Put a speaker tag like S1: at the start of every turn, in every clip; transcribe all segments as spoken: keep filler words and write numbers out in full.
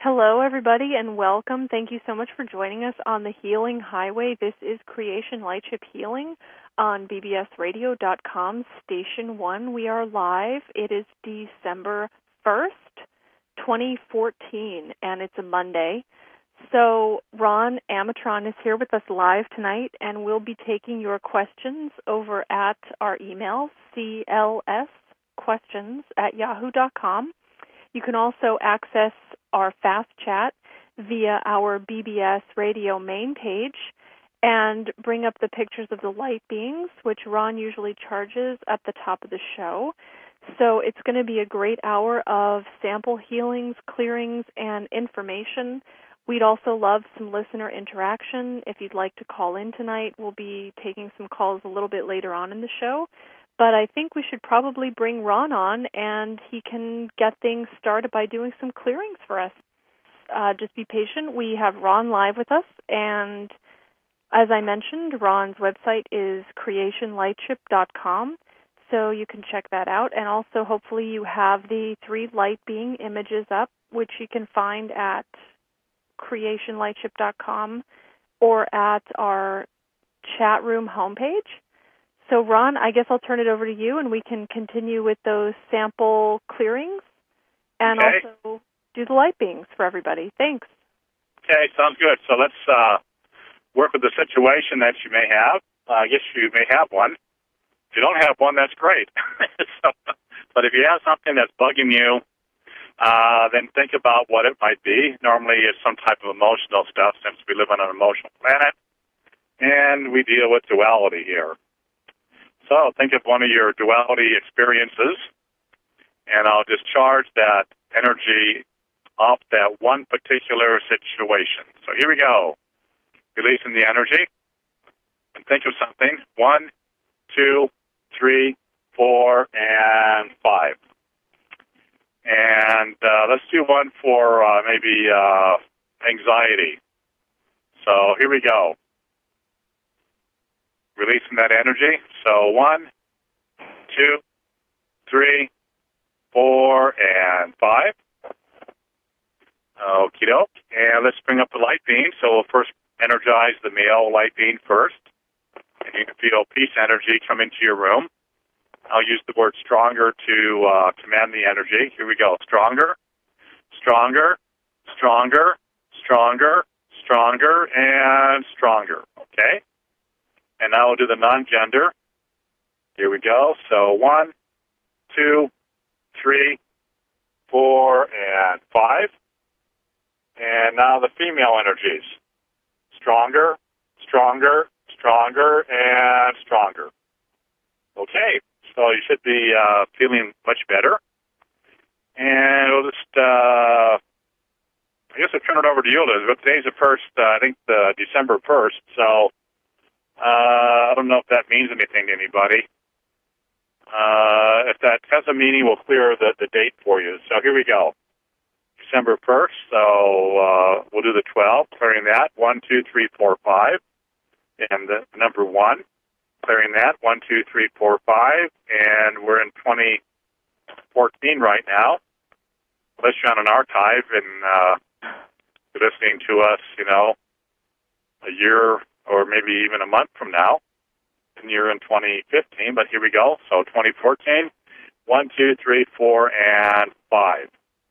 S1: Hello, everybody, and welcome. Thank you so much for joining us on the Healing Highway. This is Creation Lightship Healing on B B S radio dot com, Station one. We are live. It is December first, twenty fourteen, and it's a Monday. So Ron Amatron is here with us live tonight, and we'll be taking your questions over at our email, c l s questions at yahoo dot com. You can also access our fast chat via our B B S radio main page and bring up the pictures of the light beings, which Ron usually charges at the top of the show. So it's going to be a great hour of sample healings, clearings, and information. We'd also love some listener interaction. If you'd like to call in tonight, we'll be taking some calls a little bit later on in the show. But I think we should probably bring Ron on, and he can get things started by doing some clearings for us. Uh, just be patient. We have Ron live with us, and as I mentioned, Ron's website is creation lightship dot com, so you can check that out. And also, hopefully, you have the three light being images up, which you can find at creation lightship dot com or at our chat room homepage. So, Ron, I guess I'll turn it over to you, and we can continue with those sample clearings and
S2: okay.
S1: also do the light beings for everybody. Thanks.
S2: Okay, sounds good. So let's uh, work with the situation that you may have. Uh, I guess you may have one. If you don't have one, that's great. so, but if you have something that's bugging you, uh, then think about what it might be. Normally it's some type of emotional stuff, since we live on an emotional planet, and we deal with duality here. So think of one of your duality experiences, and I'll discharge that energy off that one particular situation. So here we go. Releasing the energy. And think of something. One, two, three, four, and five. And uh, let's do one for uh, maybe uh, anxiety. So here we go. Releasing that energy. So one, two, three, four, and five. Okie doke. And let's bring up the light beam. So we'll first energize the male light beam first. And you can feel peace energy come into your room. I'll use the word stronger to uh, command the energy. Here we go. Stronger, stronger, stronger, stronger, stronger, and stronger. Okay? And now we'll do the non-gender. Here we go. So one, two, three, four, and five. And now the female energies. Stronger, stronger, stronger, and stronger. Okay. So you should be uh, feeling much better. And we'll just, uh, I guess I'll turn it over to you, Elizabeth. Today's the first, uh, I think, the December first. So Uh, I don't know if that means anything to anybody. Uh, if that has a meaning, we'll clear the, the date for you. So here we go. December first, so uh, we'll do the twelve, clearing that. One, two, three, four, five. And the number one, clearing that. One, two, three, four, five. And we're in twenty fourteen right now. Unless you're on an archive and uh, you're listening to us, you know, a year or maybe even a month from now, and you're in twenty fifteen, but here we go. So twenty fourteen, one, two, three, four, and five.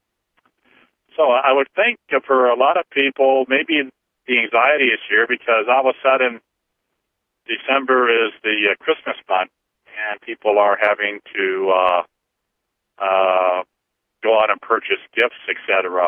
S2: So I would think for a lot of people, maybe the anxiety is here because all of a sudden December is the uh, Christmas month, and people are having to uh, uh, go out and purchase gifts, et cetera.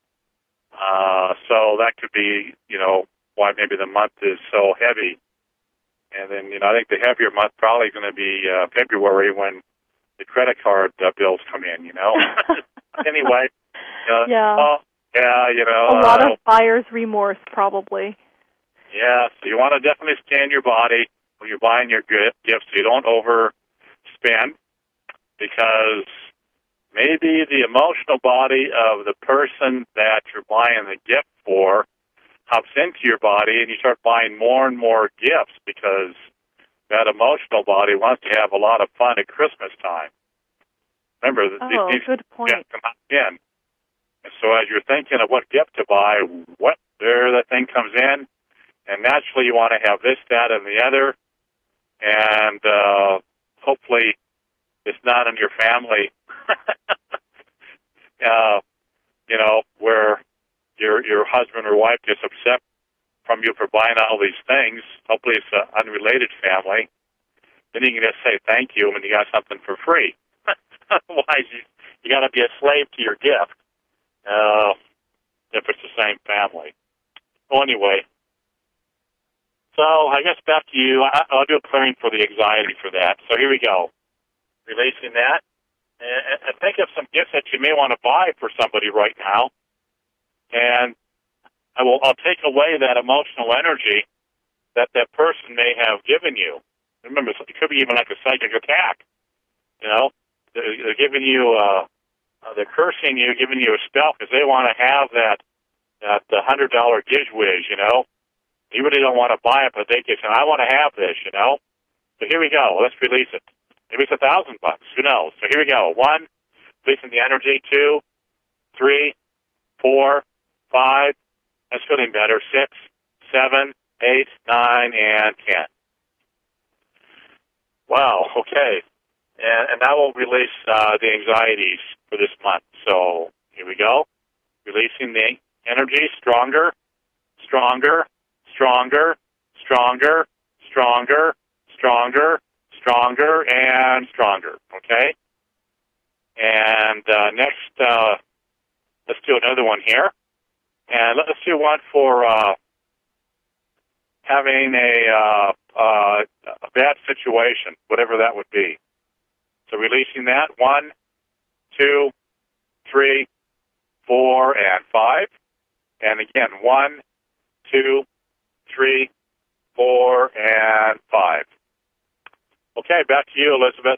S2: Uh, so that could be, you know, why maybe the month is so heavy. And then, you know, I think the heavier month probably going to be uh, February when the credit card uh, bills come in, you know. Anyway. Uh,
S1: yeah.
S2: Oh, yeah, you know.
S1: A lot
S2: uh,
S1: of buyer's remorse, probably.
S2: Yeah, so you want to definitely scan your body when you're buying your gifts so you don't overspend, because maybe the emotional body of the person that you're buying the gift for hops into your body, and you start buying more and more gifts because that emotional body wants to have a lot of fun at Christmas time. Remember,
S1: oh,
S2: these
S1: good point.
S2: gifts come out again. And so as you're thinking of what gift to buy, what there the thing comes in, and naturally you want to have this, that, and the other, and uh, hopefully it's not in your family, uh, you know, where your your husband or wife gets upset from you for buying all these things. Hopefully it's an unrelated family. Then you can just say thank you when you got something for free. Otherwise, you, you got to be a slave to your gift uh, if it's the same family. Well, anyway, so I guess back to you. I, I'll do a clearing for the anxiety for that. So here we go. Releasing that. And, and think of some gifts that you may want to buy for somebody right now. And I will, I'll take away that emotional energy that that person may have given you. Remember, it could be even like a psychic attack. You know, they're, they're giving you, uh, uh, they're cursing you, giving you a spell because they want to have that that the hundred dollar Gizwiz. You know, you really don't want to buy it, but they get, I want to have this. You know, so here we go. Let's release it. Maybe it's a thousand bucks. Who knows? So here we go. One, releasing the energy. Two, three, four, five. That's feeling better. Six, seven, eight, nine, and ten. Wow, okay. And, and that will release uh, the anxieties for this month. So here we go. Releasing the energy. Stronger, stronger, stronger, stronger, stronger, stronger, stronger, and stronger. Okay? And uh, next, uh, let's do another one here. And let's do one for uh, having a, uh, uh, a bad situation, whatever that would be. So releasing that. One, two, three, four, and five. And again, one, two, three, four, and five. Okay, back to you, Elizabeth.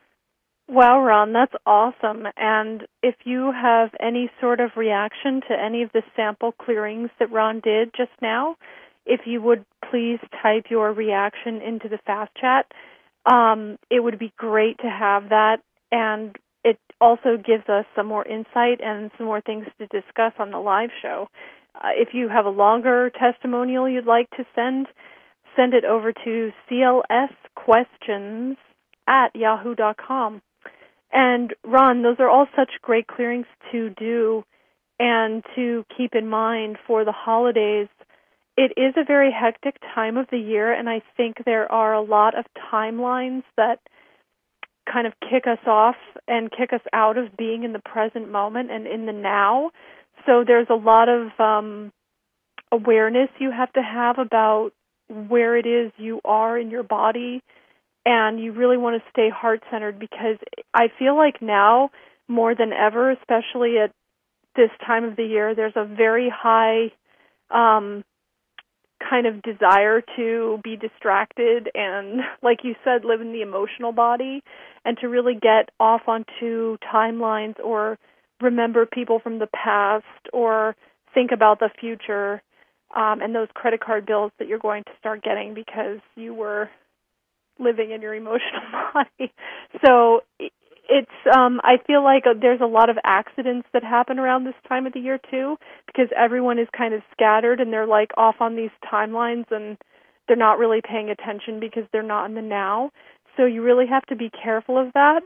S1: Wow, Ron, that's awesome. And if you have any sort of reaction to any of the sample clearings that Ron did just now, if you would please type your reaction into the fast chat. Um, it would be great to have that, and it also gives us some more insight and some more things to discuss on the live show. Uh, if you have a longer testimonial you'd like to send, send it over to c l s questions at yahoo dot com. And, Ron, those are all such great clearings to do and to keep in mind for the holidays. It is a very hectic time of the year, and I think there are a lot of timelines that kind of kick us off and kick us out of being in the present moment and in the now. So there's a lot of um, awareness you have to have about where it is you are in your body, and you really want to stay heart-centered, because I feel like now, more than ever, especially at this time of the year, there's a very high um, kind of desire to be distracted and, like you said, live in the emotional body, and to really get off onto timelines or remember people from the past or think about the future um, and those credit card bills that you're going to start getting because you were living in your emotional body. So it's, um, I feel like there's a lot of accidents that happen around this time of the year too, because everyone is kind of scattered and they're like off on these timelines and they're not really paying attention because they're not in the now. So you really have to be careful of that.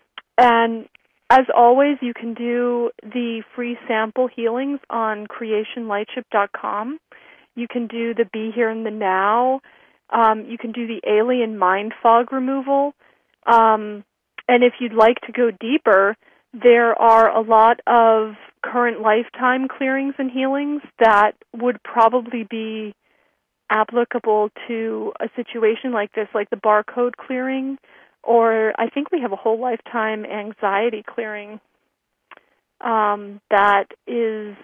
S1: And as always, you can do the free sample healings on creation lightship dot com. You can do the Be Here in the Now. Um, you can do the alien mind fog removal. Um, and if you'd like to go deeper, there are a lot of current lifetime clearings and healings that would probably be applicable to a situation like this, like the barcode clearing, or I think we have a whole lifetime anxiety clearing um, that is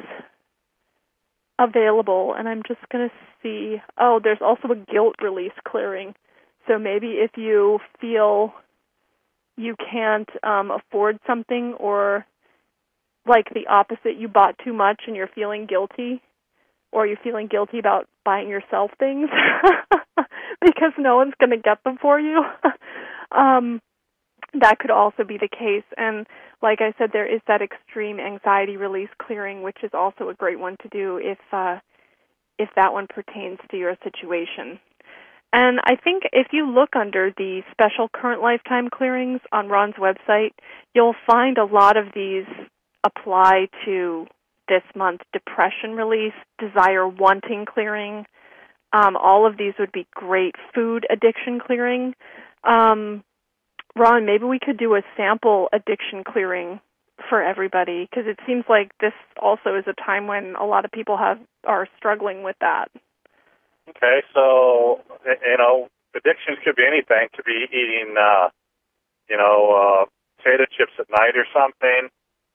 S1: available. And I'm just going to see, oh, there's also a guilt release clearing. So maybe if you feel you can't um, afford something, or like the opposite, you bought too much and you're feeling guilty, or you're feeling guilty about buying yourself things because no one's going to get them for you. um, that could also be the case. And like I said, there is that extreme anxiety release clearing, which is also a great one to do if uh, if that one pertains to your situation. And I think if you look under the special current lifetime clearings on Ron's website, you'll find a lot of these apply to this month: depression release, desire wanting clearing. Um, all of these would be great. Food addiction clearing. Um, Ron, maybe we could do a sample addiction clearing for everybody, because it seems like this also is a time when a lot of people have are struggling with that.
S2: Okay, so, you know, addictions could be anything. Could be eating, uh, you know, uh, potato chips at night or something,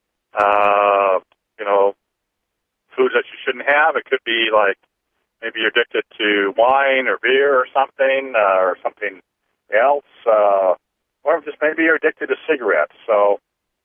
S2: uh, you know, foods that you shouldn't have. It could be like maybe you're addicted to wine or beer or something, uh, or something else, uh, or just maybe you're addicted to cigarettes. So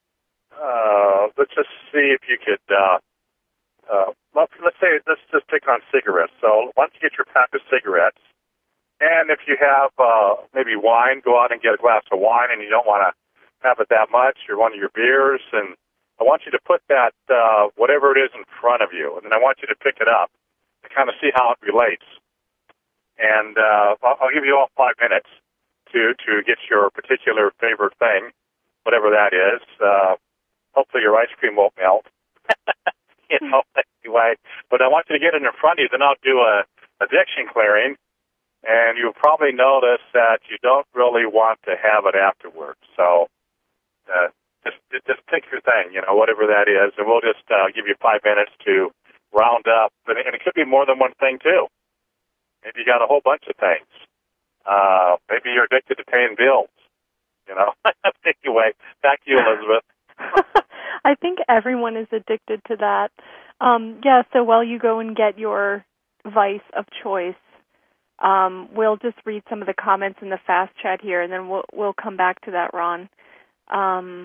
S2: uh, let's just see if you could, uh, uh, let's say, let's just pick on cigarettes. So once you get your pack of cigarettes, and if you have uh, maybe wine, go out and get a glass of wine, and you don't want to have it that much, or one of your beers, and I want you to put that, uh, whatever it is, in front of you, and then I want you to pick it up to kind of see how it relates. And uh, I'll, I'll give you all five minutes to, to get your particular favorite thing, whatever that is. Uh, hopefully your ice cream won't melt. You know, anyway. But I want you to get it in front of you, then I'll do a addiction clearing, and you'll probably notice that you don't really want to have it afterwards. So uh, just just pick your thing, you know, whatever that is, and we'll just uh, give you five minutes to round up. And it could be more than one thing, too. Maybe you got a whole bunch of things. Uh, maybe you're addicted to paying bills, you know. Anyway, back to you, Elizabeth.
S1: I think everyone is addicted to that. Um, yeah, so while you go and get your vice of choice, um, we'll just read some of the comments in the fast chat here, and then we'll, we'll come back to that, Ron. Um,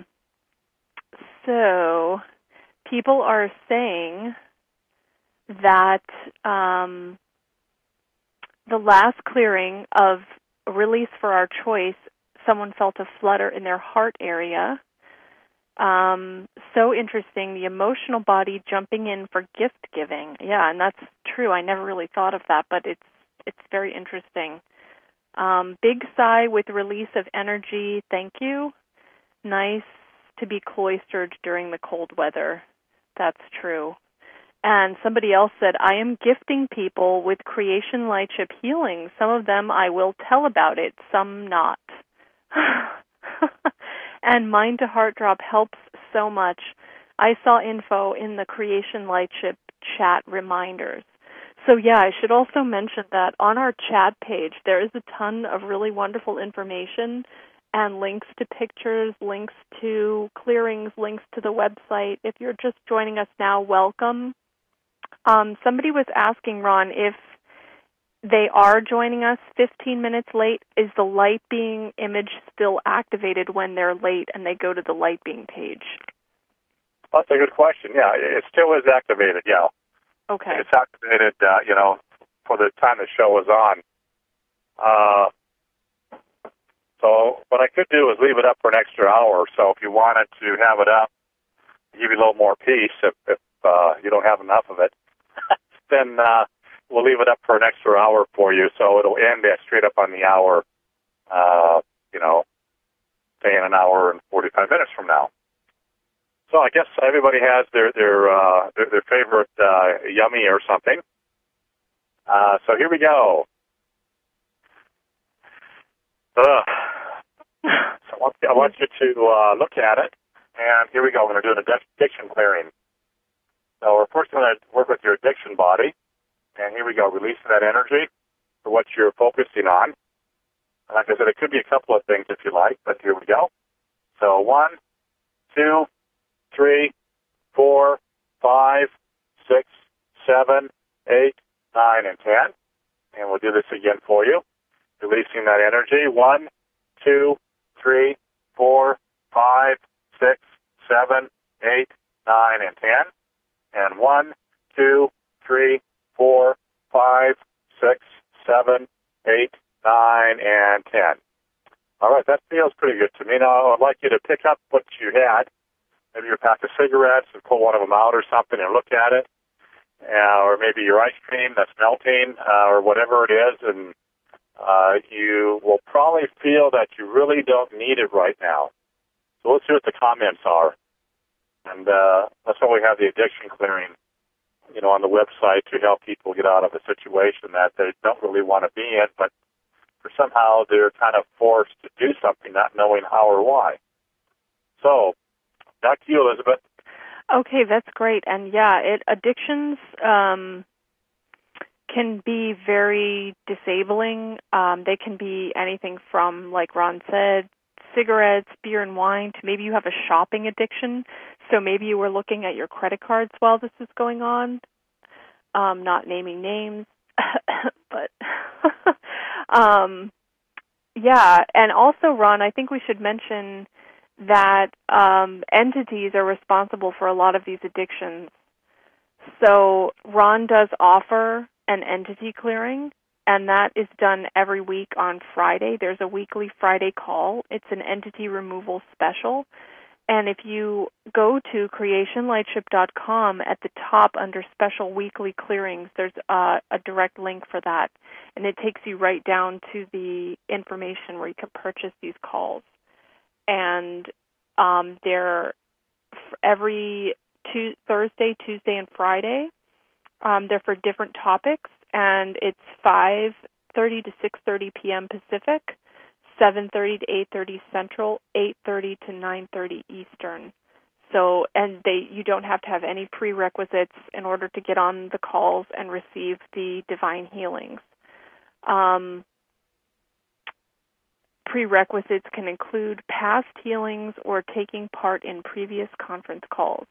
S1: so people are saying that um, the last clearing of a release for our choice, someone felt a flutter in their heart area. Um, so interesting, the emotional body jumping in for gift giving. Yeah, and that's true. I never really thought of that, but it's it's very interesting. Um, big sigh with release of energy. Thank you. Nice to be cloistered during the cold weather. That's true. And somebody else said, I am gifting people with Creation Lightship healing. Some of them I will tell about it, some not. And Mind to Heart Drop helps so much. I saw info in the Creation Lightship chat reminders. So yeah, I should also mention that on our chat page, there is a ton of really wonderful information and links to pictures, links to clearings, links to the website. If you're just joining us now, welcome. Um, somebody was asking, Ron, if they are joining us fifteen minutes late, is the light being image still activated when they're late and they go to the light being page?
S2: That's a good question. Yeah, it still is activated, yeah.
S1: Okay.
S2: It's activated, uh, you know, for the time the show is on. Uh, so what I could do is leave it up for an extra hour or so if you wanted to have it up, give you a little more peace if, if uh, you don't have enough of it. Then uh, we'll leave it up for an extra hour for you, so it'll end at straight up on the hour, uh, you know, say in an hour and forty-five minutes from now. So I guess everybody has their their uh, their, their favorite uh, yummy or something. Uh, so here we go. Ugh. So I want, I want you to uh, look at it, and here we go. We're going to do an addiction clearing. So we're first going to work with your addiction body, and here we go, releasing that energy for what you're focusing on. Like I said, it could be a couple of things if you like, but here we go. So one, two, three, four, five, six, seven, eight, nine, and ten. And we'll do this again for you. Releasing that energy. One, two, three, four, five, six, seven, eight, nine, and ten. And one, two, three, four, five, six, seven, eight, nine, and ten. All right, that feels pretty good to me. Now, I'd like you to pick up what you had, maybe your pack of cigarettes, and pull one of them out or something and look at it, uh, or maybe your ice cream that's melting, uh, or whatever it is, and uh, you will probably feel that you really don't need it right now. So let's see what the comments are. And uh, that's why we have the addiction clearing, you know, on the website to help people get out of a situation that they don't really want to be in, but for somehow they're kind of forced to do something, not knowing how or why. So, back to you, Elizabeth.
S1: Okay, that's great. And yeah, it addictions um, can be very disabling. Um, they can be anything from, like Ron said, cigarettes, beer and wine, to maybe you have a shopping addiction. So maybe you were looking at your credit cards while this is going on. Um, not naming names, but um, yeah. And also, Ron, I think we should mention that um, entities are responsible for a lot of these addictions. So Ron does offer an entity clearing, and that is done every week on Friday. There's a weekly Friday call. It's an entity removal special. And if you go to creation lightship dot com, at the top under special weekly clearings, there's uh, a direct link for that. And it takes you right down to the information where you can purchase these calls. And um, they're every two, Thursday, Tuesday, and Friday. Um, they're for different topics, and it's five thirty to six thirty p.m. Pacific, seven thirty to eight thirty Central, eight thirty to nine thirty Eastern. So, and they you don't have to have any prerequisites in order to get on the calls and receive the divine healings. Um, prerequisites can include past healings or taking part in previous conference calls.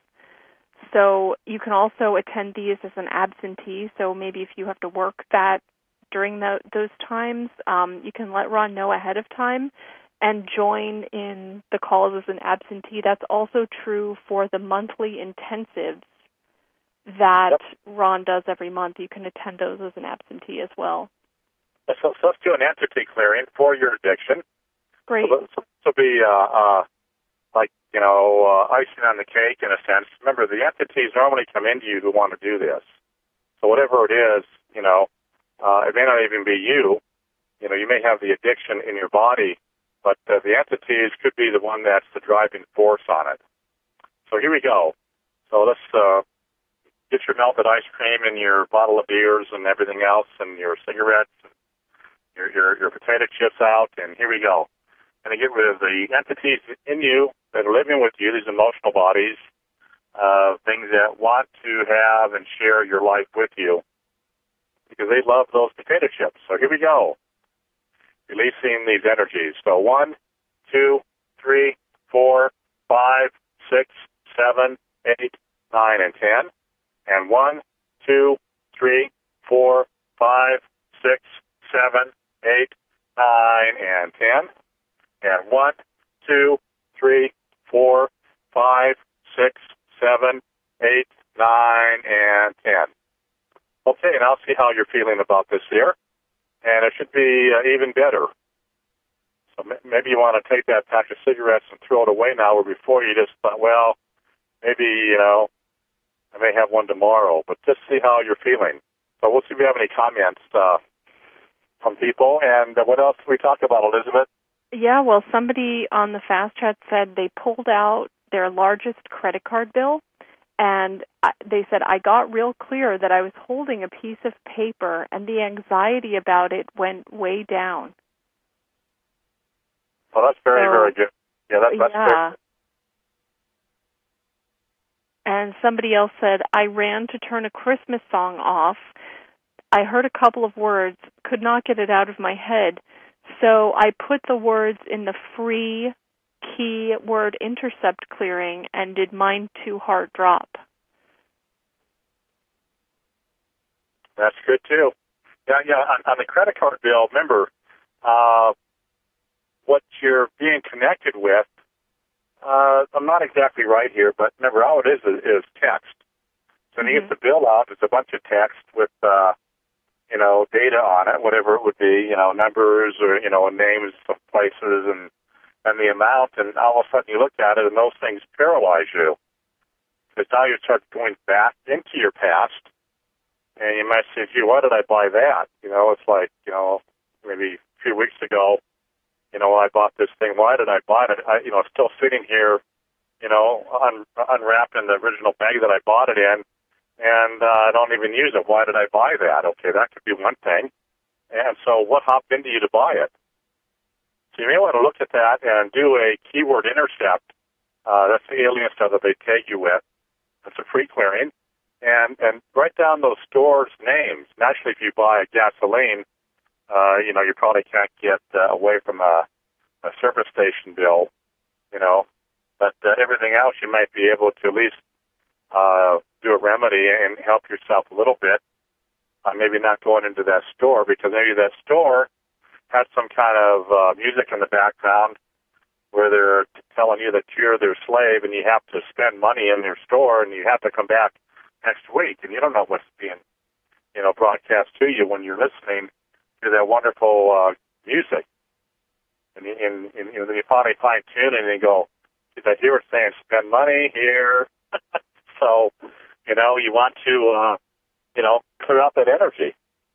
S1: So you can also attend these as an absentee. So maybe if you have to work that during the, those times, um, you can let Ron know ahead of time and join in the calls as an absentee. That's also true for the monthly intensives that yep. Ron does every month. You can attend those as an absentee as well.
S2: So, so let's do an entity clearing for your addiction.
S1: Great.
S2: So this will be uh, uh, like, you know, uh, icing on the cake in a sense. Remember, the entities normally come into you who want to do this. So whatever it is, you know, uh, it may not even be you. You know, you may have the addiction in your body, but uh, the entities could be the one that's the driving force on it. So here we go. So let's uh, get your melted ice cream and your bottle of beers and everything else and your cigarettes and your, your, your potato chips out, and here we go. And to get rid of the entities in you that are living with you, these emotional bodies, uh, things that want to have and share your life with you, because they love those potato chips. So here we go. Releasing these energies. So one, two, three, four, five, six, seven, eight, nine, and ten. And one, two, three, four, five, six, seven, eight, nine, and ten. And one, two, three, four, five, six, seven, eight, nine, and ten. Okay, now see how you're feeling about this here. And it should be uh, even better. So m- maybe you want to take that pack of cigarettes and throw it away now, where before you just thought, well, maybe, you know, I may have one tomorrow. But just see how you're feeling. So we'll see if we have any comments uh, from people. And uh, what else did we talk about, Elizabeth?
S1: Yeah, well, somebody on the Fast Chat said they pulled out their largest credit card bill, and they said, I got real clear that I was holding a piece of paper, and the anxiety about it went way down.
S2: Well, that's very, so, very good. Yeah, that's, that's
S1: yeah.
S2: good.
S1: And somebody else said, I ran to turn a Christmas song off. I heard a couple of words, could not get it out of my head. So I put the words in the free keyword intercept clearing and did mine to heart drop.
S2: That's good too. Yeah, yeah. On, on the credit card bill, remember uh, what you're being connected with. Uh, I'm not exactly right here, but remember how it is is, is text. So when mm-hmm. you get the bill out, it's a bunch of text with uh, you know, data on it, whatever it would be, you know, numbers or, you know, names of places and, and the amount, and all of a sudden you look at it and those things paralyze you. Because now you start going back into your past, and you might say, gee, why did I buy that? You know, it's like, you know, maybe a few weeks ago, you know, I bought this thing. Why did I buy it? I, you know, it's still sitting here, you know, un, unwrapped in the original bag that I bought it in, and uh, I don't even use it. Why did I buy that? Okay, that could be one thing. And so what hopped into you to buy it? So you may want to look at that and do a keyword intercept. Uh, that's the alien stuff that they tag you with. It's a free clearing. And, and write down those stores' names. Naturally, if you buy gasoline, uh, you know, you probably can't get uh, away from a, a service station bill, you know. But uh, everything else, you might be able to at least uh, do a remedy and help yourself a little bit. Uh, maybe not going into that store, because maybe that store has some kind of uh, music in the background where they're telling you that you're their slave and you have to spend money in their store and you have to come back next week, and you don't know what's being, you know, broadcast to you when you're listening to that wonderful uh, music. And, and, and you know, then you finally fine tune it and you go, did I hear it saying spend money here? So, you know, you want to, uh, you know, clear out that energy.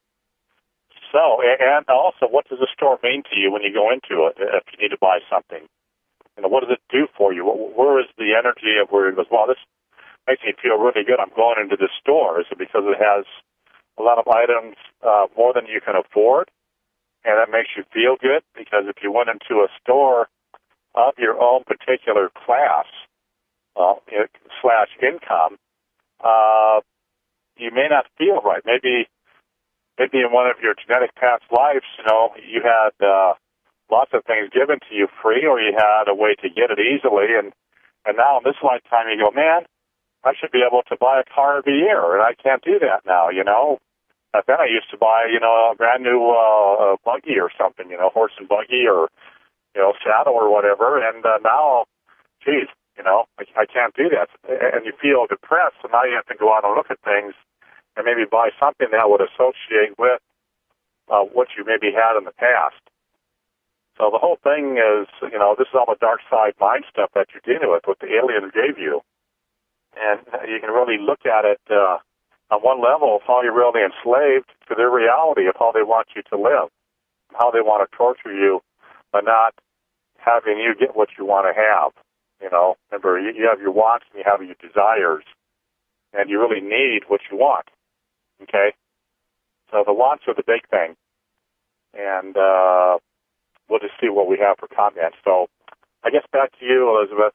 S2: So, and also, what does the store mean to you when you go into it if you need to buy something? You know, what does it do for you? Where is the energy of where it goes, well, this makes me feel really good. I'm going into this store. Is it because it has a lot of items, uh, more than you can afford? And that makes you feel good? Because if you went into a store of your own particular class, uh, slash income, uh, you may not feel right. Maybe, maybe in one of your genetic past lives, you know, you had, uh, lots of things given to you free, or you had a way to get it easily, and, and now in this lifetime you go, man, I should be able to buy a car every year, and I can't do that now, you know. But then I used to buy, you know, a brand new uh, buggy or something, you know, horse and buggy or, you know, saddle or whatever, and uh, now, geez, you know, I, I can't do that. And you feel depressed, so now you have to go out and look at things and maybe buy something that would associate with uh, what you maybe had in the past. So the whole thing is, you know, this is all the dark side mind stuff that you're dealing with, what the alien gave you. And you can really look at it uh, on one level of how you're really enslaved to their reality of how they want you to live, how they want to torture you by not having you get what you want to have. You know, remember, you, you have your wants and you have your desires, and you really need what you want, okay? So the wants are the big thing. And uh, we'll just see what we have for comments. So I guess back to you, Elizabeth.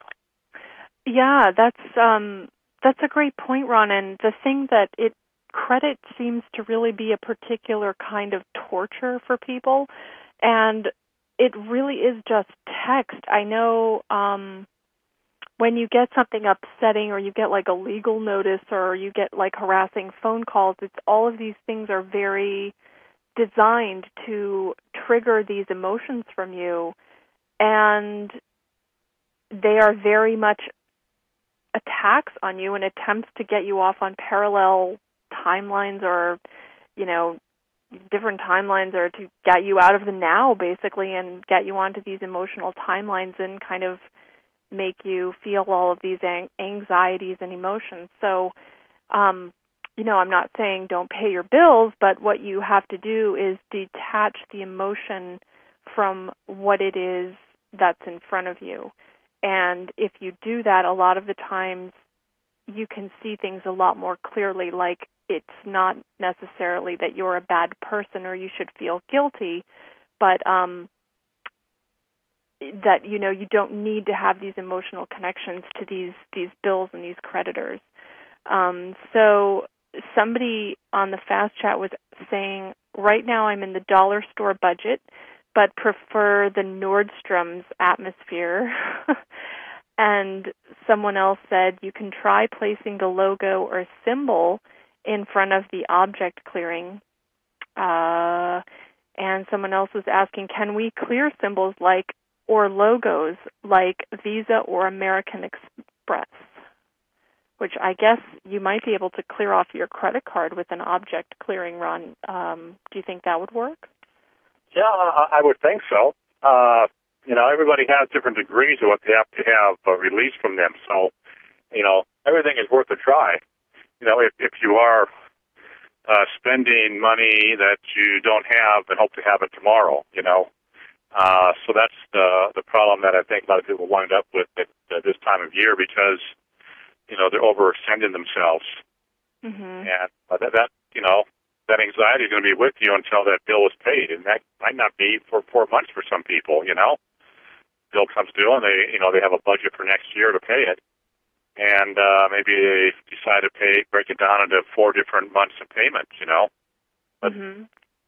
S1: Yeah, that's um, that's a great point, Ron. And the thing that it credit seems to really be a particular kind of torture for people, and it really is just text. I know um, when you get something upsetting, or you get like a legal notice, or you get like harassing phone calls, it's all of these things are very designed to trigger these emotions from you, and they are very much attacks on you and attempts to get you off on parallel timelines, or, you know, different timelines, or to get you out of the now, basically, and get you onto these emotional timelines and kind of make you feel all of these ang- anxieties and emotions. So, um, you know, I'm not saying don't pay your bills, but what you have to do is detach the emotion from what it is that's in front of you. And if you do that, a lot of the times you can see things a lot more clearly, like it's not necessarily that you're a bad person or you should feel guilty, but um, that, you know, you don't need to have these emotional connections to these, these bills and these creditors. Um, so somebody on the Fast Chat was saying, right now I'm in the dollar store budget, but prefer the Nordstrom's atmosphere. And someone else said, you can try placing the logo or symbol in front of the object clearing. Uh, and someone else was asking, can we clear symbols like, or logos like Visa or American Express? which I guess you might be able to clear off your credit card with an object clearing run. Um, do you think that would work?
S2: Yeah, I, I would think so. Uh, you know, everybody has different degrees of what they have to have uh, released from them. So, you know, everything is worth a try. You know, if, if you are uh, spending money that you don't have and hope to have it tomorrow, you know. Uh, so that's the the problem that I think a lot of people wind up with at uh, this time of year because, you know, they're overextending themselves.
S1: Mm-hmm.
S2: And uh, that, that, you know, that anxiety is going to be with you until that bill is paid. And that might not be for four months for some people, you know. Bill comes due and they, you know, they have a budget for next year to pay it. And uh, maybe they decide to pay, break it down into four different months of payments, you know. But,
S1: mm-hmm.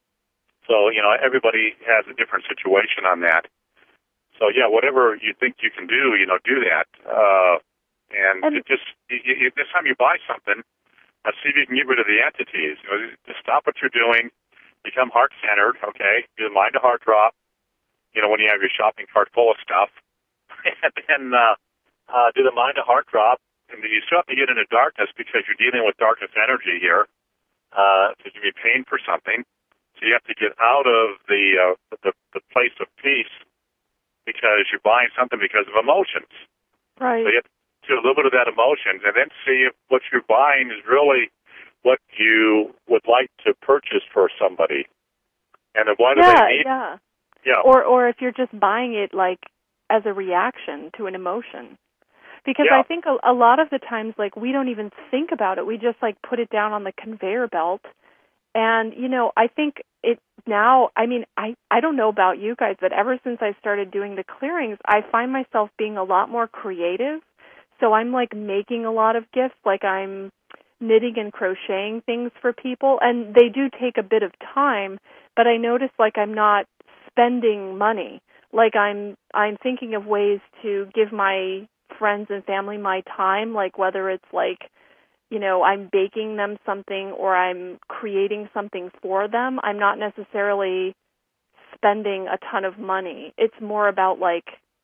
S2: So, you know, everybody has a different situation on that. So, yeah, whatever you think you can do, you know, do that. Uh, and
S1: and
S2: it just, you, you, this time you buy something, uh, see if you can get rid of the entities. You know, just stop what you're doing, become heart-centered, okay? Do the mind-to-heart drop, you know, when you have your shopping cart full of stuff. And then uh, uh, do the mind-to-heart drop. And you still have to get into darkness because you're dealing with darkness energy here. Uh, so you be paying for something. So you have to get out of the, uh, the the place of peace because you're buying something because of emotions.
S1: Right.
S2: So you have to do a little bit of that emotions and then see if what you're buying is really what you would like to purchase for somebody. And then why do
S1: yeah,
S2: they need
S1: Yeah,
S2: yeah.
S1: Or, or if you're just buying it, like, as a reaction to an emotion. Because
S2: yeah.
S1: I think a, a lot of the times, like, we don't even think about it. We just, like, put it down on the conveyor belt. And, you know, I think it now, I mean, I, I don't know about you guys, but ever since I started doing the clearings, I find myself being a lot more creative. So I'm, like, making a lot of gifts, like I'm knitting and crocheting things for people. And they do take a bit of time, but I notice, like, I'm not spending money. Like, I'm I'm thinking of ways to give my friends and family my time, like whether it's, like, you know, I'm baking them something or I'm creating something for them. I'm not necessarily spending a ton of money. It's more about, like,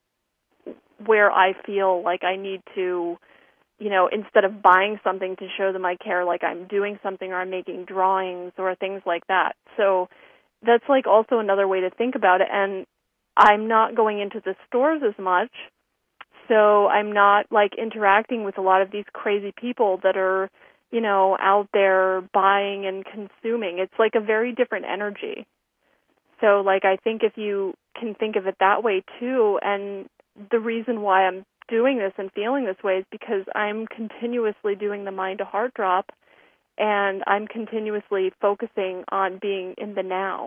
S1: where I feel like I need to, you know, instead of buying something to show them I care, like I'm doing something or I'm making drawings or things like that. So that's, like, also another way to think about it. And I'm not going into the stores as much. So I'm not, like, interacting with a lot of these crazy people that are, you know, out there buying and consuming. It's, like, a very different energy. So, like, I think if you can think of it that way, too, and the reason why I'm doing this and feeling this way is because I'm continuously doing the mind-to-heart drop, and I'm continuously focusing on being in the now.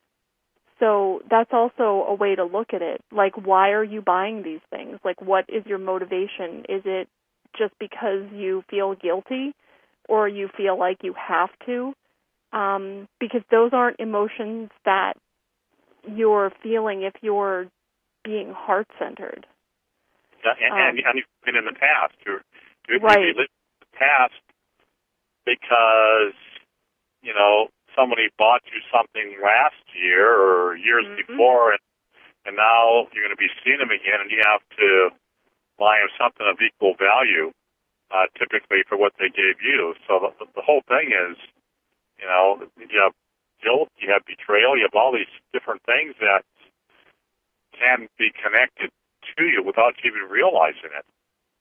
S1: So that's also a way to look at it. Like, why are you buying these things? Like, what is your motivation? Is it just because you feel guilty or you feel like you have to? Um, because those aren't emotions that you're feeling if you're being heart-centered.
S2: Yeah, and,
S1: um,
S2: and, and you've been in the past. You're, you're,
S1: right.
S2: you live in the past because, you know, somebody bought you something last year or years mm-hmm. before, and, and now you're going to be seeing them again, and you have to buy them something of equal value, uh, typically for what they gave you. So the, the whole thing is, you know, you have guilt, you have betrayal, you have all these different things that can be connected to you without you even realizing it.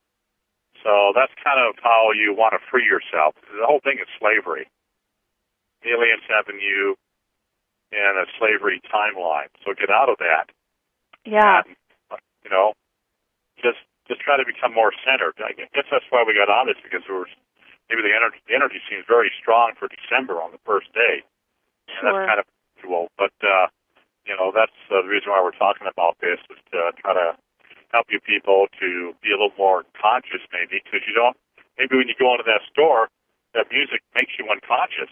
S2: So that's kind of how you want to free yourself. The whole thing is slavery. Aliens having you in a slavery timeline. So get out of that.
S1: Yeah.
S2: And, you know, just just try to become more centered. I guess that's why we got on this, because there was, maybe the energy the energy seems very strong for December on the first day.
S1: Sure.
S2: And that's kind of unusual. But, uh, you know, that's uh, the reason why we're talking about this, is to try to help you people to be a little more conscious, maybe, because you don't, maybe when you go into that store, that music makes you unconscious.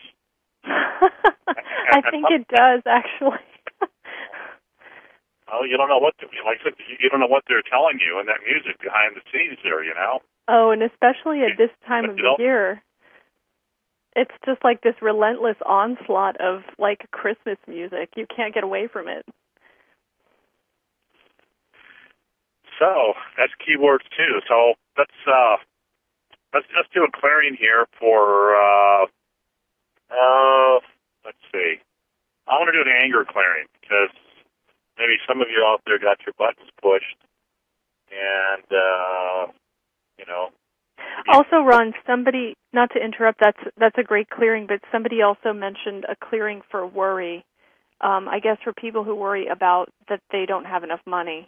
S1: I think it does, actually.
S2: Oh, you don't know what, to, like I said, you don't know what they're telling you in that music behind the scenes there, you know?
S1: Oh, and especially at this time
S2: but
S1: of the year. It's just like this relentless onslaught of, like, Christmas music. You can't get away from it.
S2: So, that's keywords, too. So, let's, uh, let's just do a clearing here for, uh, uh, let's see. I want to do an anger clearing because maybe some of you out there got your buttons pushed and, uh, you know.
S1: Also, Ron, somebody, not to interrupt, that's that's a great clearing, but somebody also mentioned a clearing for worry. Um, I guess for people who worry about that they don't have enough money.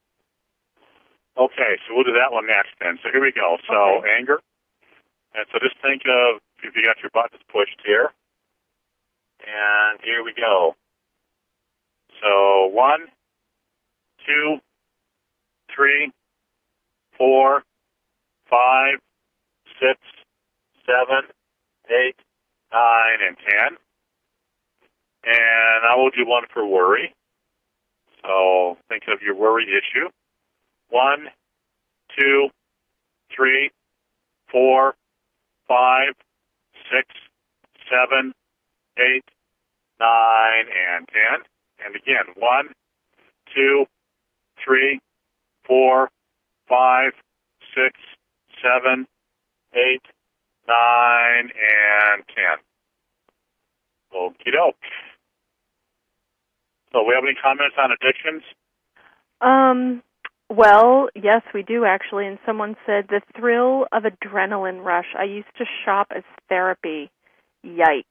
S2: Okay, so we'll do that one next then. So here we go. So
S1: okay.
S2: Anger. And so just think of if you got your buttons pushed here. And here we go. So one, two, three, four, five, six, seven, eight, nine, and ten. And I will do one for worry. So think of your worry issue. One, two, three, four, five, six, seven, eight, nine, and ten. And again, one, two, three, four, five, six, seven, eight, nine, and ten. Okie doke. So, we have any comments on addictions?
S1: Um. Well, yes, we do actually. And someone said the thrill of adrenaline rush. I used to shop as therapy. Yikes.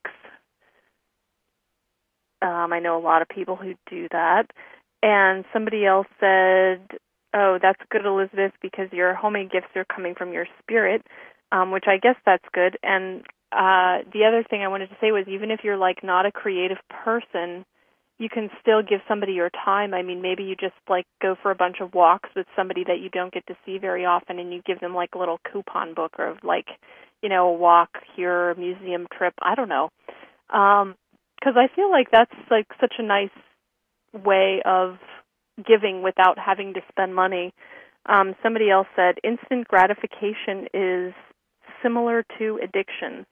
S1: Um, I know a lot of people who do that. And somebody else said, oh, that's good, Elizabeth, because your homemade gifts are coming from your spirit, um, which I guess that's good. And uh, the other thing I wanted to say was even if you're, like, not a creative person, you can still give somebody your time. I mean, maybe you just, like, go for a bunch of walks with somebody that you don't get to see very often, and you give them, like, a little coupon book or, like, you know, a walk here, a museum trip. I don't know. Um, 'cause I feel like that's, like, such a nice way of giving without having to spend money. Um, somebody else said instant gratification is similar to addiction.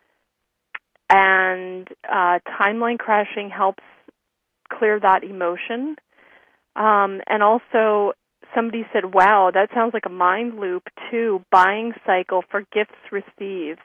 S1: And uh, timeline crashing helps clear that emotion. Um, and also, somebody said, wow, that sounds like a mind loop, too. Buying cycle for gifts received.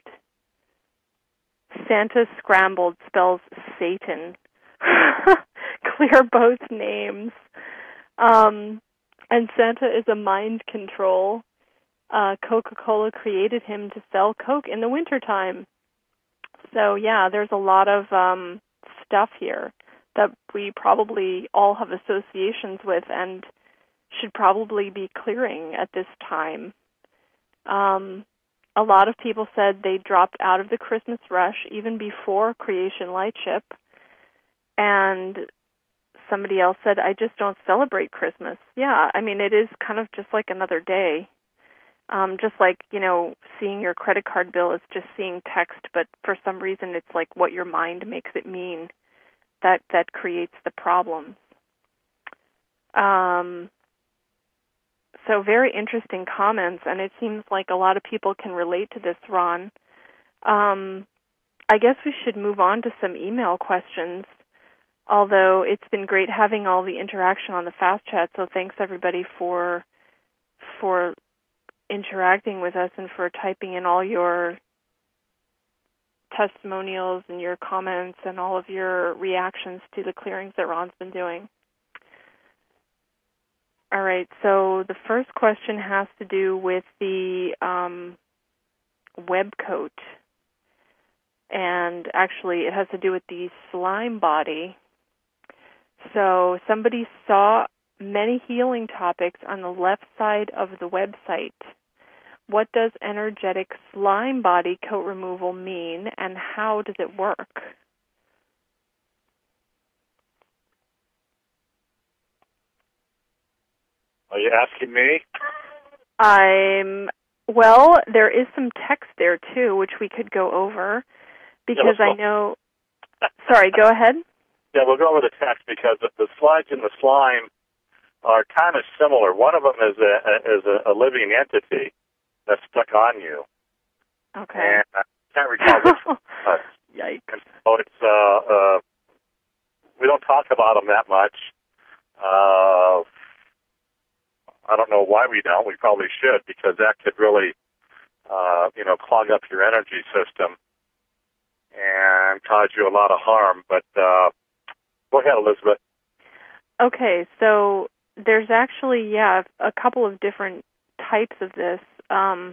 S1: Santa Scrambled spells Satan. Clear both names. Um, and Santa is a mind control. Uh, Coca-Cola created him to sell Coke in the wintertime. So, yeah, there's a lot of um, stuff here that we probably all have associations with and should probably be clearing at this time. Um, a lot of people said they dropped out of the Christmas rush even before Creation Lightship. And somebody else said, I just don't celebrate Christmas. Yeah, I mean, it is kind of just like another day. Um, just like, you know, seeing your credit card bill is just seeing text, but for some reason it's like what your mind makes it mean. That that creates the problems. Um, so very interesting comments, and it seems like a lot of people can relate to this, Ron. Um, I guess we should move on to some email questions, although it's been great having all the interaction on the Fast Chat, so thanks everybody for for interacting with us and for typing in all your testimonials and your comments and all of your reactions to the clearings that Ron's been doing. All right, so the first question has to do with the um, web coat. And actually, it has to do with the slime body. So somebody saw many healing topics on the left side of the website. What does energetic slime body coat removal mean, and how does it work?
S2: Are you asking me?
S1: I'm, well, there is some text there, too, which we could go over, because
S2: yeah,
S1: I know, sorry, go ahead.
S2: Yeah, we'll go over the text, because the, the slides in the slime are kind of similar. One of them is a, is a, a living entity that's stuck on you.
S1: Okay.
S2: And I can't recall which one. But,
S1: Yikes.
S2: and so it's, uh, uh, we don't talk about them that much. Uh, I don't know why we don't. We probably should, because that could really uh, you know, clog up your energy system and cause you a lot of harm. But uh, go ahead, Elizabeth.
S1: Okay, so there's actually, yeah, a couple of different types of this. Um,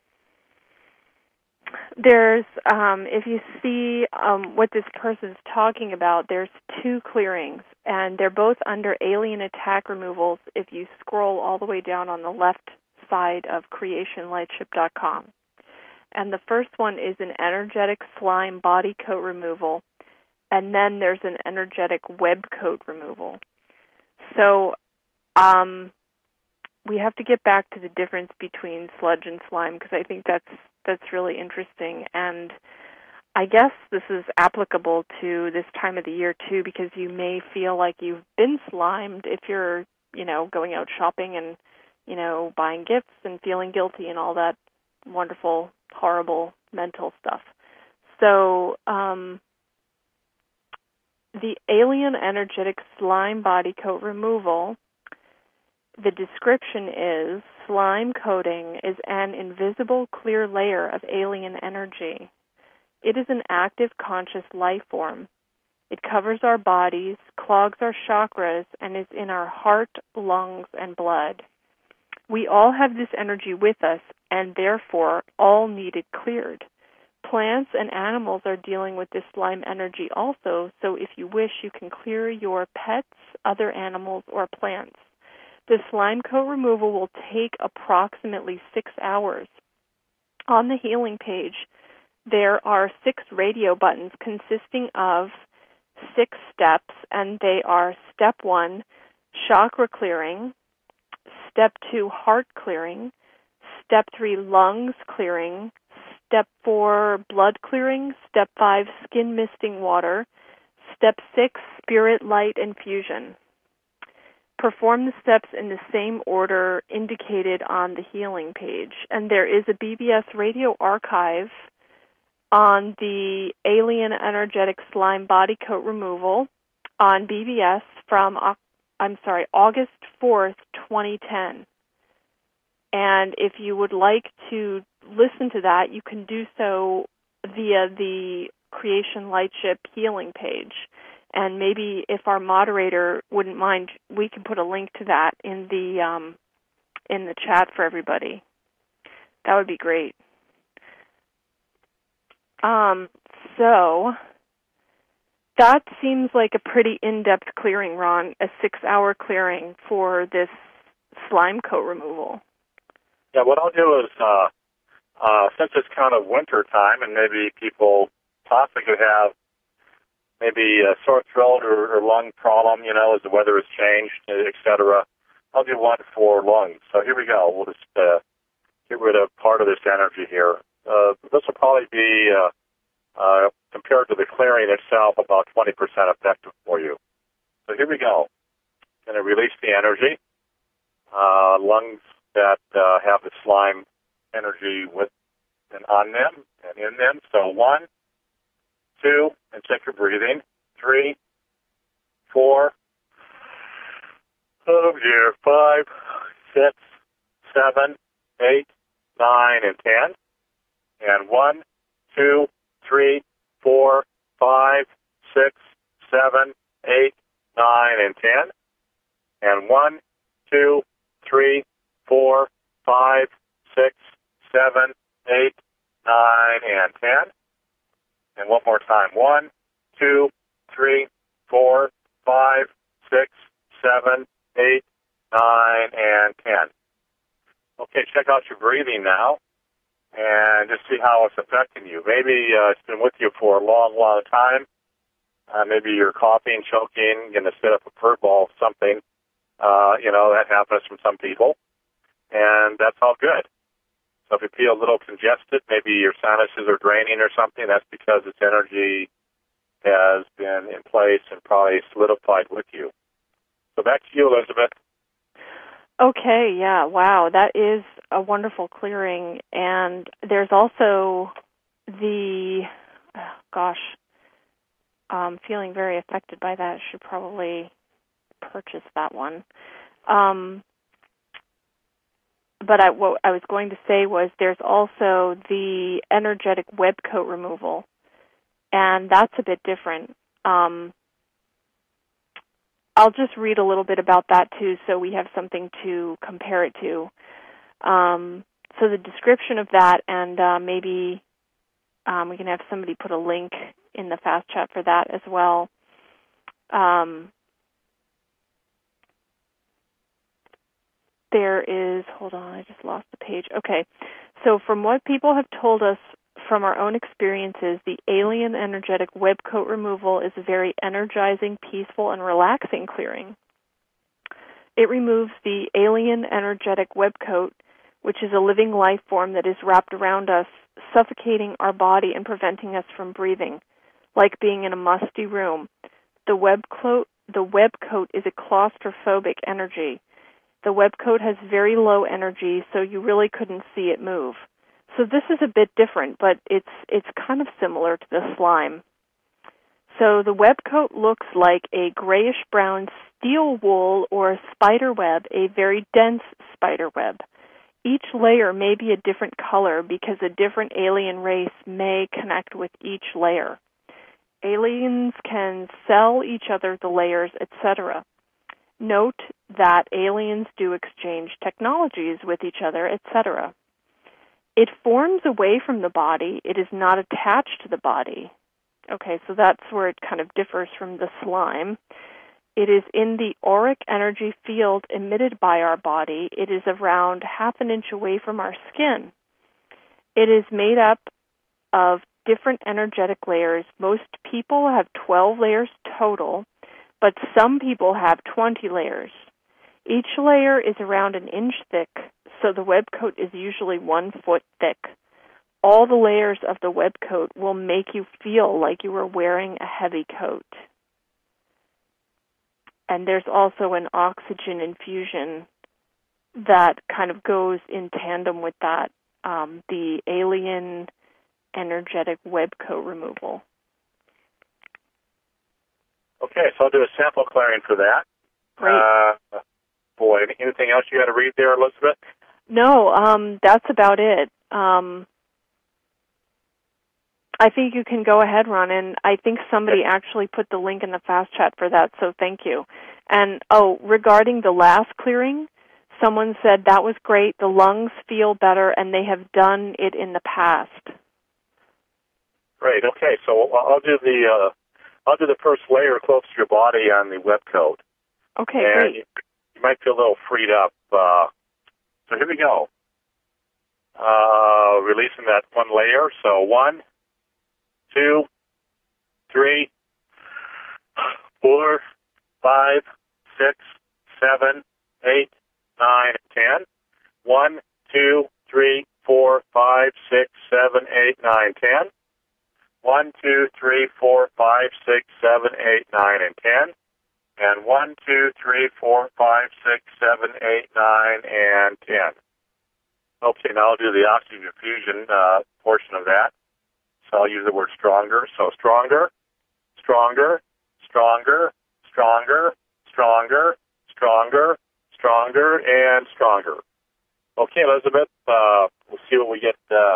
S1: there's, um, if you see um, what this person's talking about, there's two clearings, and they're both under alien attack removals if you scroll all the way down on the left side of creation lightship dot com. And the first one is an energetic slime body coat removal, and then there's an energetic web coat removal. So um, we have to get back to the difference between sludge and slime, because I think that's that's really interesting. And I guess this is applicable to this time of the year, too, because you may feel like you've been slimed if you're, you know, going out shopping and, you know, buying gifts and feeling guilty and all that wonderful, horrible mental stuff. So um, the alien energetic slime body coat removal, the description is, slime coating is an invisible clear layer of alien energy. It is an active conscious life form. It covers our bodies, clogs our chakras, and is in our heart, lungs, and blood. We all have this energy with us, and therefore all need it cleared. Plants and animals are dealing with this slime energy also, so if you wish, you can clear your pets, other animals, or plants. The slime coat removal will take approximately six hours. On the healing page, there are six radio buttons consisting of six steps, and they are step one, chakra clearing, step two, heart clearing, step three, lungs clearing, step four, blood clearing, step five, skin misting water, step six, spirit light infusion. Perform the steps in the same order indicated on the healing page. And there is a B B S radio archive on the alien energetic slime body coat removal on B B S from, I'm sorry, August fourth, twenty ten. And if you would like to listen to that, you can do so via the Creation Lightship healing page. And maybe if our moderator wouldn't mind, we can put a link to that in the um, in the chat for everybody. That would be great. Um, so that seems like a pretty in-depth clearing, Ron, a six-hour clearing for this slime coat removal.
S2: Yeah, what I'll do is, uh, uh, since it's kind of winter time and maybe people possibly could have maybe a sore throat or, or lung problem, you know, as the weather has changed, et cetera, I'll do one for lungs. So here we go. We'll just uh, get rid of part of this energy here. Uh, this will probably be, uh, uh, compared to the clearing itself, about twenty percent effective for you. So here we go. Going to release the energy. Uh, lungs that uh, have the slime energy with and on them and in them. So one, two, and check your breathing. Three, four, oh dear, five, six, seven, eight, nine, and ten. And one, two, three, four, five, six, seven, eight, nine, and ten. And one, two, three, four, five, six, seven, eight, nine, and ten. And one more time. One, two, three, four, five, six, seven, eight, nine, and ten. Okay, check out your breathing now and just see how it's affecting you. Maybe uh, it's been with you for a long, long time. Uh, maybe you're coughing, choking, going to set up a curveball, something. Uh, you know, that happens from some people. And that's all good. So if you feel a little congested, maybe your sinuses are draining or something, that's because its energy has been in place and probably solidified with you. So back to you, Elizabeth.
S1: Okay, yeah, wow, that is a wonderful clearing. And there's also the, oh, gosh, I'm feeling very affected by that. I should probably purchase that one. Um, but I, what I was going to say was there's also the energetic web coat removal, and that's a bit different. Um, I'll just read a little bit about that, too, so we have something to compare it to. Um, so the description of that, and uh, maybe um, we can have somebody put a link in the fast chat for that as well. Um, there is, hold on, I just lost the page. Okay, so from what people have told us from our own experiences, the alien energetic web coat removal is a very energizing, peaceful, and relaxing clearing. It removes the alien energetic web coat, which is a living life form that is wrapped around us, suffocating our body and preventing us from breathing, like being in a musty room. The web coat, the web coat is a claustrophobic energy. The web coat has very low energy, so you really couldn't see it move. So this is a bit different, but it's it's kind of similar to the slime. So the web coat looks like a grayish-brown steel wool or a spider web, a very dense spider web. Each layer may be a different color because a different alien race may connect with each layer. Aliens can sell each other the layers, et cetera. Note that aliens do exchange technologies with each other, et cetera. It forms away from the body. It is not attached to the body. Okay, so that's where it kind of differs from the slime. It is in the auric energy field emitted by our body. It is around half an inch away from our skin. It is made up of different energetic layers. Most people have twelve layers total, but some people have twenty layers. Each layer is around an inch thick, so the web coat is usually one foot thick. All the layers of the web coat will make you feel like you are wearing a heavy coat. And there's also an oxygen infusion that kind of goes in tandem with that, um, the alien energetic web coat removal.
S2: Okay, so I'll do a sample clearing for that.
S1: Great.
S2: Uh, boy, anything else you got to read there, Elizabeth?
S1: No, um, that's about it. Um, I think you can go ahead, Ron, and I think somebody okay. actually put the link in the fast chat for that, so thank you. And, oh, regarding the last clearing, someone said that was great, the lungs feel better, and they have done it in the past.
S2: Great, okay, so I'll do the uh, I'll do the first layer close to your body on the web coat.
S1: Okay,
S2: and
S1: great.
S2: You, you might feel a little freed up. Uh, so here we go. Uh, releasing that one layer, so one, two, three, four, five, six, seven, eight, nine, ten. One, two, three, four, five, six, seven, eight, nine, ten. One, two, three, four, five, six, seven, eight, nine, and ten. And one, two, three, four, five, six, seven, eight, nine, and ten. Okay, now I'll do the oxygen diffusion uh, portion of that. So I'll use the word stronger. So stronger, stronger, stronger, stronger, stronger, stronger, stronger, and stronger. Okay, Elizabeth, uh, we'll see what we get uh,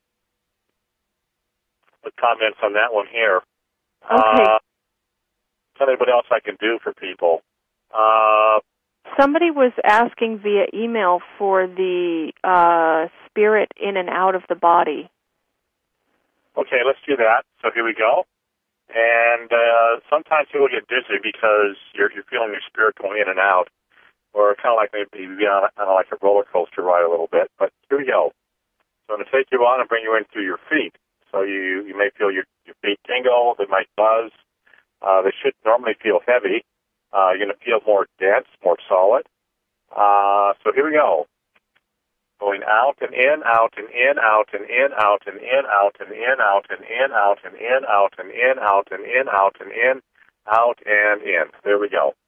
S2: with comments on that one here.
S1: Okay.
S2: Uh, is there anybody else I can do for people? Uh,
S1: Somebody was asking via email for the uh, spirit in and out of the body.
S2: Okay, let's do that. So here we go. And uh, sometimes people get dizzy because you're, you're feeling your spirit going in and out, or kind of like maybe on, on like a roller coaster ride a little bit. But here we go. So I'm going to take you on and bring you in through your feet. So you, you may feel your, your feet tingle, they might buzz. Uh, they should normally feel heavy. Uh, you're going to feel more dense, more solid. Uh, so here we go. Going out and in, out and in, out and in, out and in, out and in, out and in, out and in, out and in, out and in, out and in, out and in. There we go.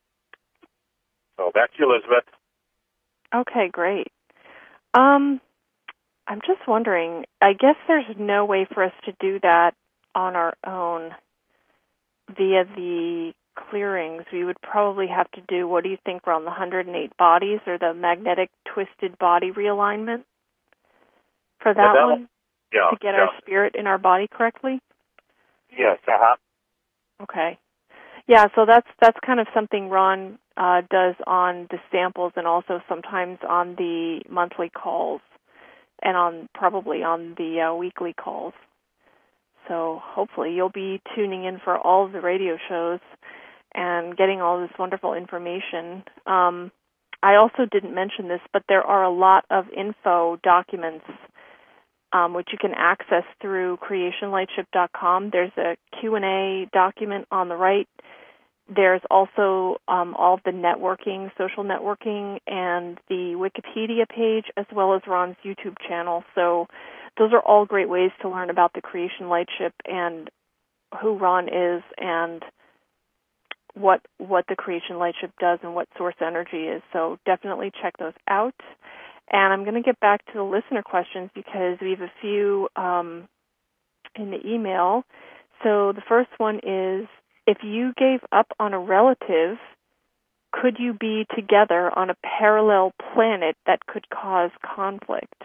S2: So back to you, Elizabeth.
S1: Okay, great. Um, I'm just wondering, I guess there's no way for us to do that on our own via the clearings, we would probably have to do, what do you think, around the one hundred eight bodies or the magnetic twisted body realignment for that,
S2: that
S1: one?
S2: Yeah.
S1: To get
S2: yeah.
S1: our spirit in our body correctly?
S2: Yes, uh-huh.
S1: Okay. Yeah, so that's that's kind of something Ron uh, does on the samples and also sometimes on the monthly calls and on probably on the uh, weekly calls. So hopefully you'll be tuning in for all of the radio shows and getting all this wonderful information. Um, I also didn't mention this, but there are a lot of info documents um, which you can access through creation lightship dot com. There's a Q and A document on the right. There's also um, all of the networking, social networking, and the Wikipedia page, as well as Ron's YouTube channel. So those are all great ways to learn about the Creation Lightship and who Ron is and what what the Creation Lightship does and what source energy is. So definitely check those out. And I'm going to get back to the listener questions because we have a few um, in the email. So the first one is, if you gave up on a relative, could you be together on a parallel planet that could cause conflict?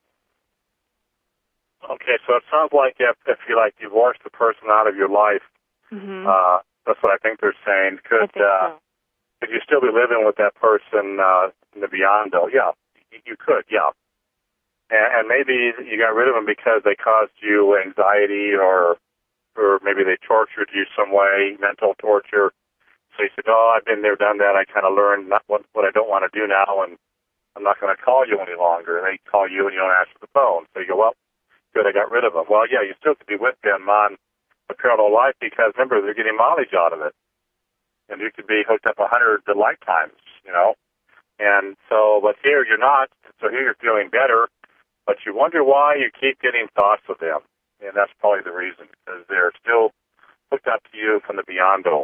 S2: Okay, so it sounds like if, if you like divorced the person out of your life,
S1: mm-hmm.
S2: uh, that's what I think they're saying. Could
S1: I think
S2: uh,
S1: so.
S2: Could you still be living with that person uh, in the beyond? Though, yeah, you could, yeah. And, and maybe you got rid of them because they caused you anxiety, or or maybe they tortured you some way, mental torture. So you said, "Oh, I've been there, done that. I kind of learned not what what I don't want to do now, and I'm not going to call you any longer." And they call you, and you don't answer the phone. So you go, "Well, good, I got rid of them." Well, yeah, you still could be with them on a parallel life because, remember, they're getting mileage out of it. And you could be hooked up a hundred lifetimes, you know. And so, but here you're not. So here you're feeling better, but you wonder why you keep getting thoughts of them. And that's probably the reason, because they're still hooked up to you from the beyond-o.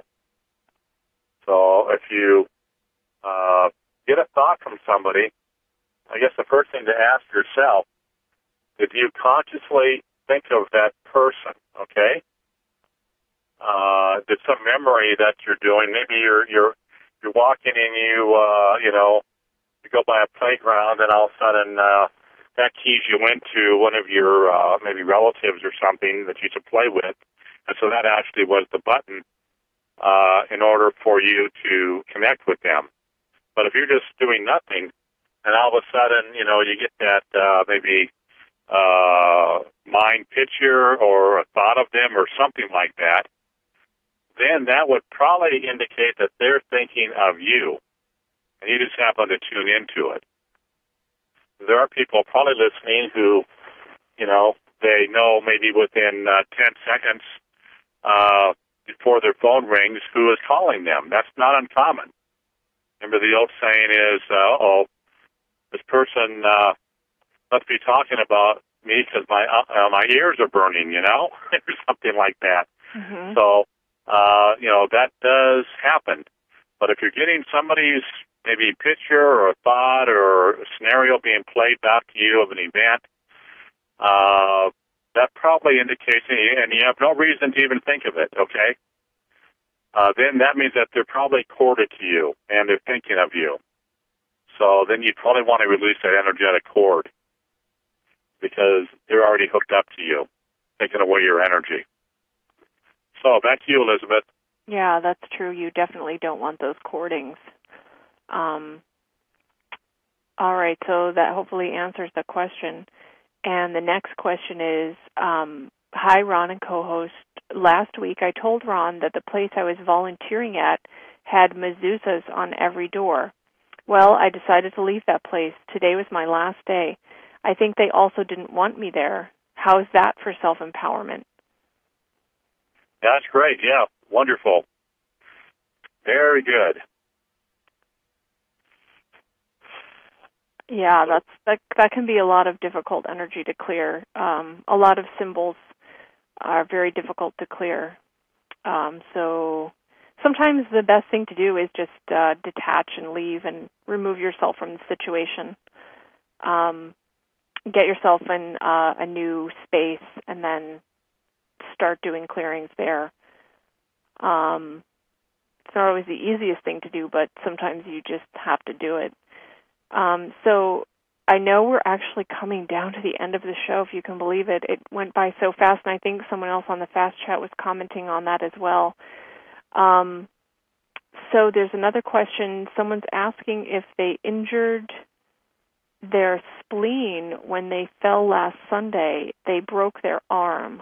S2: So if you uh, get a thought from somebody, I guess the first thing to ask yourself, did you consciously think of that person, okay? Uh, did some memory that you're doing, maybe you're you're you're walking and you uh, you know, you go by a playground and all of a sudden uh, that keys you into one of your uh, maybe relatives or something that you used to play with, and so that actually was the button uh, in order for you to connect with them. But if you're just doing nothing, and all of a sudden, you know, you get that uh, maybe uh, mind picture or a thought of them or something like that, then that would probably indicate that they're thinking of you, and you just happen to tune into it. There are people probably listening who, you know, they know maybe within uh, ten seconds uh, before their phone rings who is calling them. That's not uncommon. Remember the old saying is, uh, uh-oh, this person uh, must be talking about me because my, uh, my ears are burning, you know, or something like that.
S1: Mm-hmm.
S2: So, Uh, you know, that does happen. But if you're getting somebody's maybe picture or a thought or a scenario being played back to you of an event, uh, that probably indicates, and you have no reason to even think of it, okay? Uh, then that means that they're probably corded to you and they're thinking of you. So then you probably want to release that energetic cord because they're already hooked up to you, taking away your energy. So back to you, Elizabeth.
S1: Yeah, that's true. You definitely don't want those cordings. Um, all right, so that hopefully answers the question. And the next question is, um, hi, Ron and co-host. Last week I told Ron that the place I was volunteering at had mezuzahs on every door. Well, I decided to leave that place. Today was my last day. I think they also didn't want me there. How is that for self-empowerment?
S2: That's great. Yeah, wonderful. Very good.
S1: Yeah, that's that. That can be a lot of difficult energy to clear. Um, a lot of symbols are very difficult to clear. Um, so sometimes the best thing to do is just uh, detach and leave and remove yourself from the situation. Um, get yourself in uh, a new space and then start doing clearings there. Um, not always the easiest thing to do, but sometimes you just have to do it. Um, so I know we're actually coming down to the end of the show, if you can believe it. It went by so fast, and I think someone else on the Fast Chat was commenting on that as well. Um, so there's another question. Someone's asking if they injured their spleen when they fell last Sunday. They broke their arm.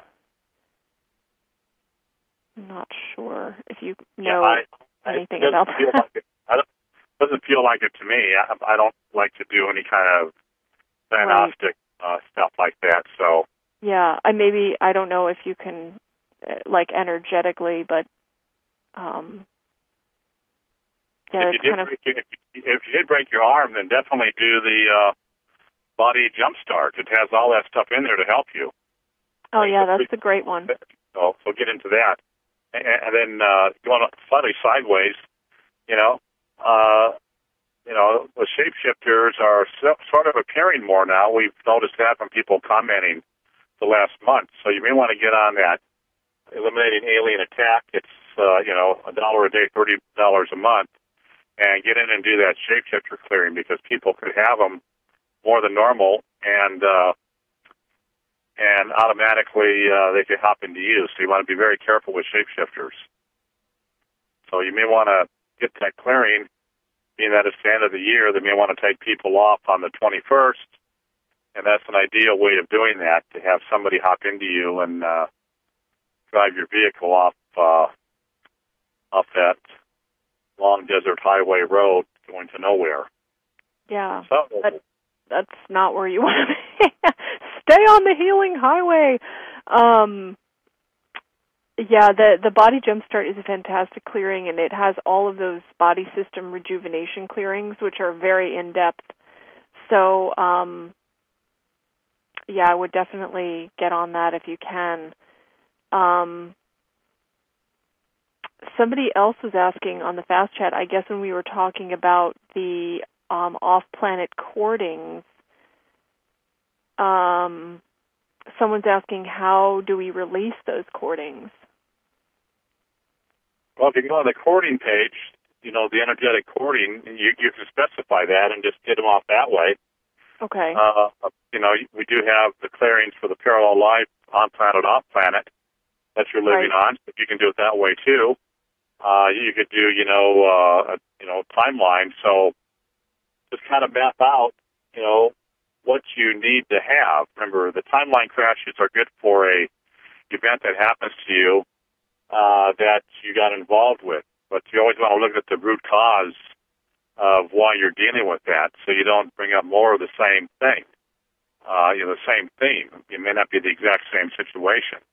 S1: I'm not sure if you know
S2: yeah, I,
S1: anything
S2: I,
S1: about
S2: that.
S1: that.
S2: Like it, I don't, doesn't feel like it to me. I, I don't like to do any kind of diagnostic right. uh, stuff like that. So
S1: yeah, I maybe I don't know if you can uh, like energetically, but um, yeah,
S2: if
S1: it's
S2: you did
S1: kind of
S2: break, if, you, if you did break your arm, then definitely do the uh, body jump start. It has all that stuff in there to help you.
S1: Oh yeah, that's a great one.
S2: So, so get into that, and, and then uh, going slightly sideways. You know, uh, you know, the shapeshifters are so, sort of appearing more now. We've noticed that from people commenting the last month. So you may want to get on that. Eliminating Alien Attack. It's uh, you know a dollar a day, thirty dollars a month, and get in and do that shapeshifter clearing because people could have them more than normal and. Uh, and automatically uh, they can hop into use. So you want to be very careful with shapeshifters. So you may want to get that clearing, being that it's the end of the year, they may want to take people off on the twenty-first, and that's an ideal way of doing that, to have somebody hop into you and uh, drive your vehicle off uh, off that long desert highway road going to nowhere.
S1: Yeah,
S2: so,
S1: but that's not where you want to be. Stay on the healing highway. Um, yeah, the the body jumpstart is a fantastic clearing, and it has all of those body system rejuvenation clearings, which are very in depth. So, um, yeah, I would definitely get on that if you can. Um, somebody else was asking on the Fast Chat, I guess when we were talking about the um, off-planet courtings. Um, someone's asking, how do we release those courtings?
S2: Well, if you go on the courting page, you know, the energetic courting, you, you can specify that and just get them off that way.
S1: Okay.
S2: Uh, you know, we do have the clearings for the parallel life on planet, off planet that you're living
S1: right.
S2: on. So you can do it that way too. Uh, you could do, you know, uh, a, you know, timeline. So just kind of map out, you know, what you need to have. Remember, the timeline crashes are good for a event that happens to you uh, that you got involved with. But you always want to look at the root cause of why you're dealing with that, so you don't bring up more of the same thing, uh, you know, the same theme. It may not be the exact same situation.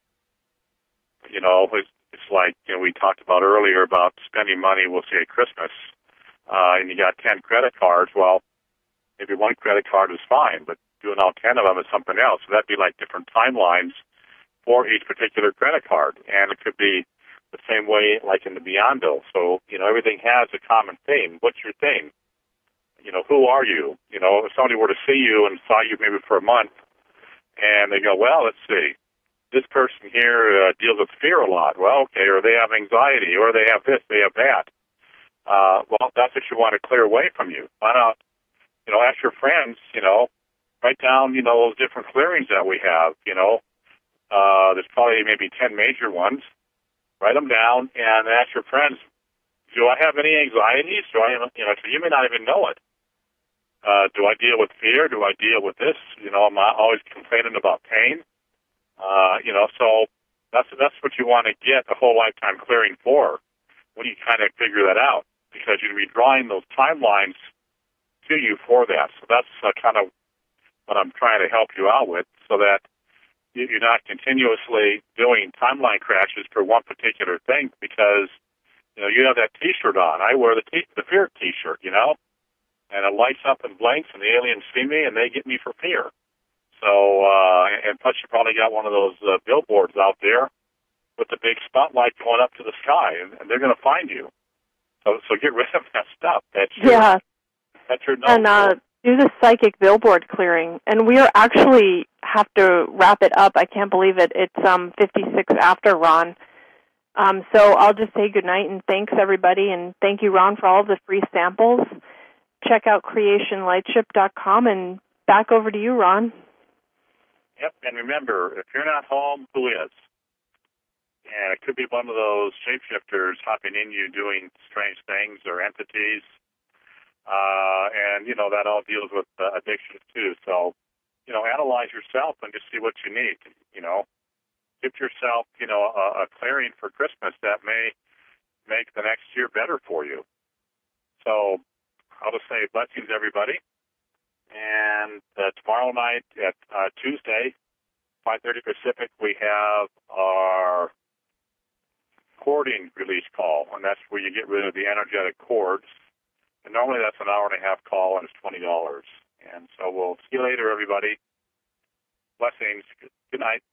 S2: You know, it's, it's like, you know, we talked about earlier about spending money, we'll say at Christmas, uh, and you got ten credit cards. Well, maybe one credit card is fine, but doing all ten of them is something else. So that'd be like different timelines for each particular credit card. And it could be the same way like in the Beyondle. So, you know, everything has a common theme. What's your thing? You know, who are you? You know, if somebody were to see you and saw you maybe for a month, and they go, well, let's see, this person here uh, deals with fear a lot. Well, okay, or they have anxiety, or they have this, they have that. Uh, well, that's what you want to clear away from you. Why not? You know, ask your friends, you know, write down, you know, those different clearings that we have, you know. Uh, there's probably maybe ten major ones. Write them down and ask your friends, do I have any anxieties? Do I, you know, so you may not even know it. Uh, do I deal with fear? Do I deal with this? You know, am I always complaining about pain? Uh, you know, so that's, that's what you want to get a whole lifetime clearing for when you kind of figure that out, because you're going to be drawing those timelines to you for that. So that's uh, kind of what I'm trying to help you out with, so that you're not continuously doing timeline crashes for one particular thing, because, you know, you have that T-shirt on. I wear the t- the fear T-shirt, you know, and it lights up and blinks, and the aliens see me, and they get me for fear. So, uh, and plus you probably got one of those uh, billboards out there with the big spotlight going up to the sky, and, and they're going to find you. So, so get rid of that stuff. That's your,
S1: yeah.
S2: That's your
S1: and uh, do the psychic billboard clearing. And we are actually have to wrap it up. I can't believe it. It's um fifty-six after, Ron. Um, so I'll just say good night and thanks, everybody, and thank you, Ron, for all the free samples. Check out creation lightship dot com, and back over to you, Ron.
S2: Yep, and remember, if you're not home, who is? And it could be one of those shapeshifters hopping in you doing strange things or entities. Uh, and, you know, that all deals with uh, addiction, too. So, you know, analyze yourself and just see what you need, you know. Give yourself, you know, a, a clearing for Christmas that may make the next year better for you. So I'll just say blessings, everybody. And uh, tomorrow night at uh, Tuesday, five thirty Pacific, we have our cording release call, and that's where you get rid of the energetic cords. And normally that's an hour and a half call, and it's twenty dollars. And so we'll see you later, everybody. Blessings. Good night.